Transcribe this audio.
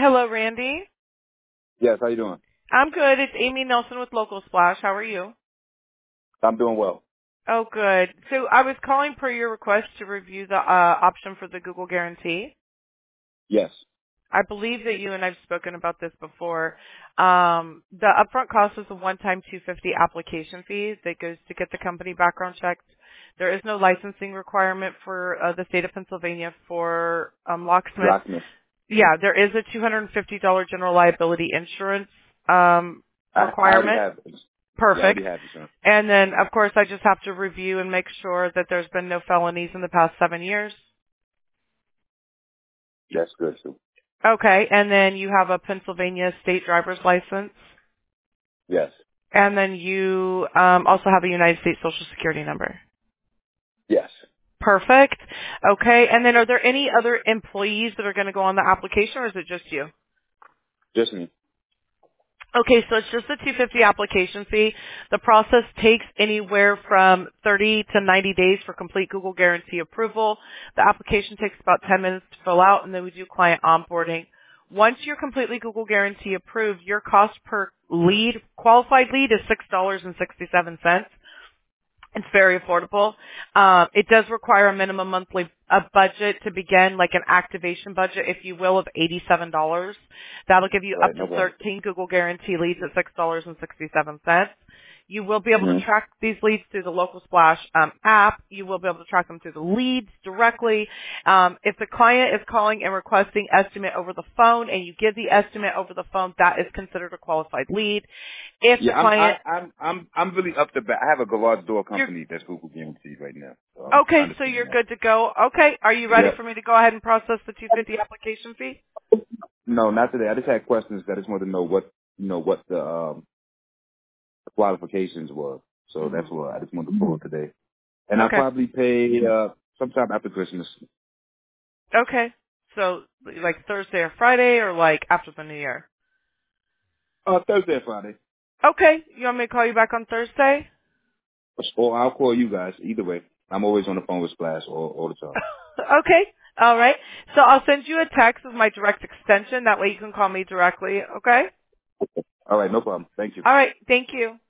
Hello, Randy. Yes, how you doing? I'm good. It's Amy Nelson with Local Splash. How are you? I'm doing well. Oh, good. So I was calling per your request to review the option for the Google Guarantee. Yes. I believe that you and I've spoken about this before. The upfront cost is a one-time $250 application fee that goes to get the company background checked. There is no licensing requirement for the state of Pennsylvania for locksmiths. Locksmith. Yeah, there is a $250 general liability insurance I already requirement. have it. Yeah, I Perfect. already have insurance. And then, of course, I just have to review and make sure that there's been no felonies in the past 7 years. That's good, too. Okay. And then you have a Pennsylvania state driver's license. Yes. And then you also have a United States Social Security number. Yes. Perfect. Okay. And then are there any other employees that are going to go on the application, or is it just you? Just me. Okay, so it's just a 250 application fee. The process takes anywhere from 30 to 90 days for complete Google Guarantee approval. The application takes about 10 minutes to fill out, and then we do client onboarding. Once you're completely Google Guarantee approved, your cost per lead, qualified lead, is $6.67. It's very affordable. It does require a minimum monthly budget to begin, like an activation budget, if you will, of $87. That'll give you All up right, to no problem. 13 Google Guarantee leads at $6.67. You will be able to Mm-hmm. track these leads through the Local Splash app. You will be able to track them through the leads directly. If the client is calling and requesting estimate over the phone and you give the estimate over the phone, that is considered a qualified lead. If the Yeah, client I'm really up to bat. I have a garage door you're company that's Google guaranteed right now, so I Okay, so understand you're that. good to go. Okay, are you ready Yeah. for me to go ahead and process the 250 application fee? No, not today. I just had questions. I just wanted to know what the qualifications were. So that's hmm what I just wanted to call today. And I'll Okay. probably pay sometime after Christmas. Okay. So like Thursday or Friday or like after the New Year? Thursday or Friday. Okay. You want me to call you back on Thursday? Or I'll call you guys. Either way. I'm always on the phone with Splash all the time. Okay. All right. So I'll send you a text with my direct extension. That way you can call me directly. Okay? All right, no problem. Thank you. All right. Thank you.